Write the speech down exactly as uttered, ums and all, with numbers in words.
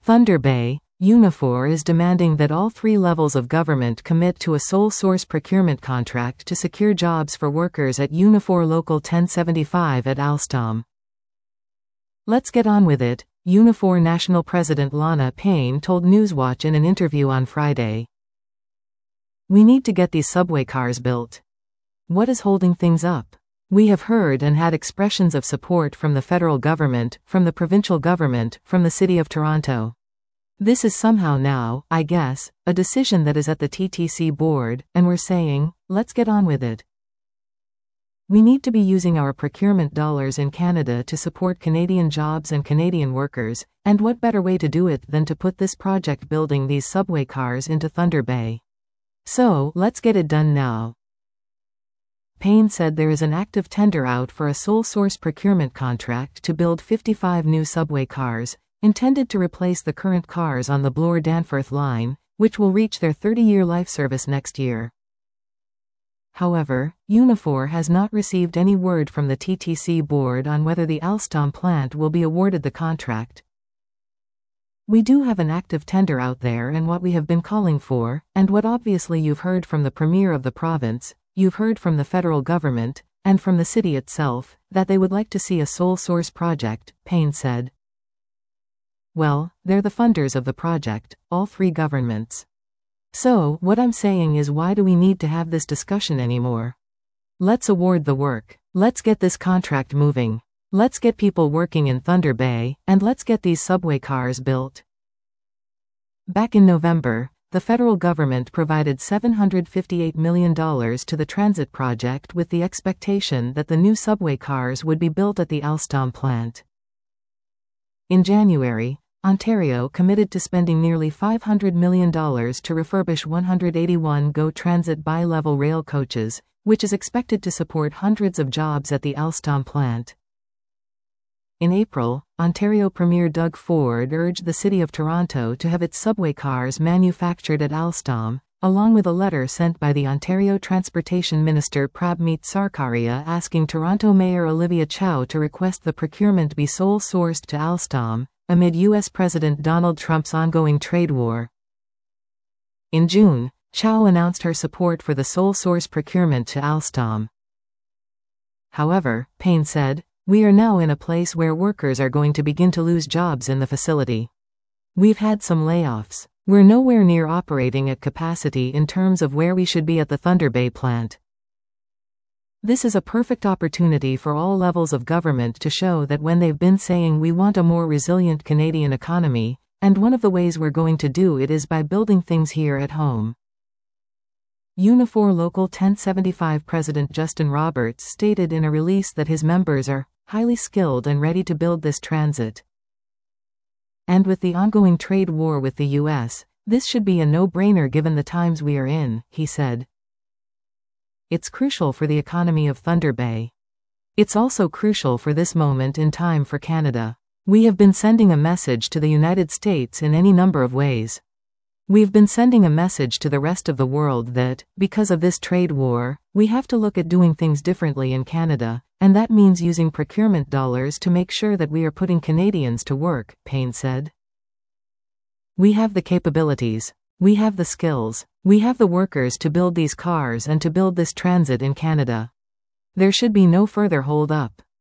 Thunder Bay, Unifor is demanding that all three levels of government commit to a sole source procurement contract to secure jobs for workers at Unifor Local ten seventy-five at Alstom. Let's get on with it, Unifor National President Lana Payne told Newswatch in an interview on Friday. We need to get these subway cars built. What is holding things up? We have heard and had expressions of support from the federal government, from the provincial government, from the City of Toronto. This is somehow now, I guess, a decision that is at the T T C board, and we're saying, let's get on with it. We need to be using our procurement dollars in Canada to support Canadian jobs and Canadian workers, and what better way to do it than to put this project building these subway cars into Thunder Bay. So, let's get it done now. Payne said there is an active tender out for a sole source procurement contract to build fifty-five new subway cars, intended to replace the current cars on the Bloor-Danforth line, which will reach their thirty-year life service next year. However, Unifor has not received any word from the T T C board on whether the Alstom plant will be awarded the contract. We do have an active tender out there, and what we have been calling for, and what obviously you've heard from the Premier of the province, you've heard from the federal government, and from the city itself, that they would like to see a sole source project, Payne said. Well, they're the funders of the project, all three governments. So, what I'm saying is, why do we need to have this discussion anymore? Let's award the work. Let's get this contract moving. Let's get people working in Thunder Bay, and let's get these subway cars built. Back in November, the federal government provided seven hundred fifty-eight million dollars to the transit project with the expectation that the new subway cars would be built at the Alstom plant. In January, Ontario committed to spending nearly five hundred million dollars to refurbish one hundred eighty-one GO Transit bi-level rail coaches, which is expected to support hundreds of jobs at the Alstom plant. In April, Ontario Premier Doug Ford urged the City of Toronto to have its subway cars manufactured at Alstom, along with a letter sent by the Ontario Transportation Minister Prabmeet Sarkaria asking Toronto Mayor Olivia Chow to request the procurement be sole sourced to Alstom, amid U S President Donald Trump's ongoing trade war. In June, Chow announced her support for the sole source procurement to Alstom. However, Payne said, we are now in a place where workers are going to begin to lose jobs in the facility. We've had some layoffs. We're nowhere near operating at capacity in terms of where we should be at the Thunder Bay plant. This is a perfect opportunity for all levels of government to show that when they've been saying we want a more resilient Canadian economy, and one of the ways we're going to do it is by building things here at home. Unifor Local ten seventy-five President Justin Roberts stated in a release that his members are highly skilled and ready to build this transit. And with the ongoing trade war with the U S, this should be a no-brainer given the times we are in, he said. It's crucial for the economy of Thunder Bay. It's also crucial for this moment in time for Canada. We have been sending a message to the United States in any number of ways. We've been sending a message to the rest of the world that, because of this trade war, we have to look at doing things differently in Canada, and that means using procurement dollars to make sure that we are putting Canadians to work, Payne said. We have the capabilities. We have the skills. We have the workers to build these cars and to build this transit in Canada. There should be no further hold up.